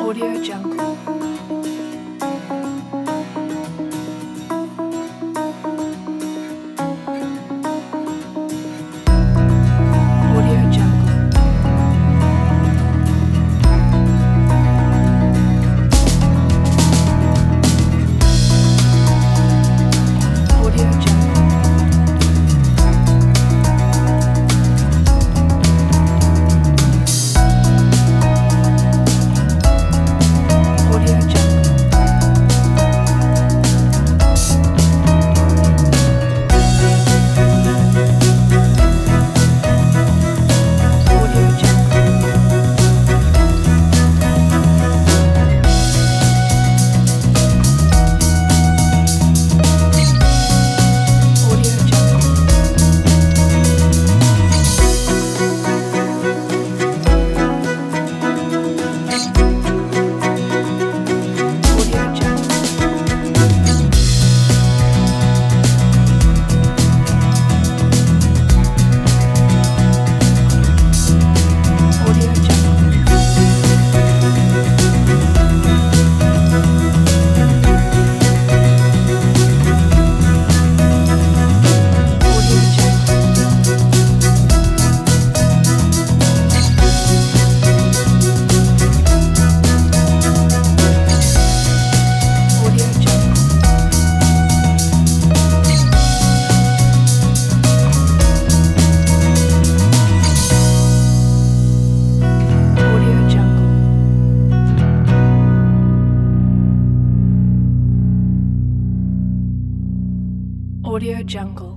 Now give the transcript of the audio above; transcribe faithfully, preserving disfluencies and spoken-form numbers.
Audio Jungle. Audio Jungle. Audio Jungle. Audio Jungle. Audio Jungle. Audio Jungle. Audio Jungle. Audio Jungle. Audio Jungle. Audio Jungle. Audio Jungle. Audio Jungle.